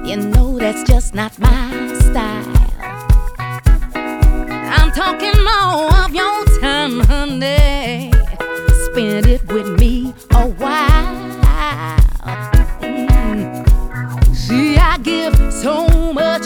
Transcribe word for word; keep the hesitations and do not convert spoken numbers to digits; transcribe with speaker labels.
Speaker 1: You know that's just not my style. I'm talking more of your time, honey. Spend it with me a while. Mm. See, I give so much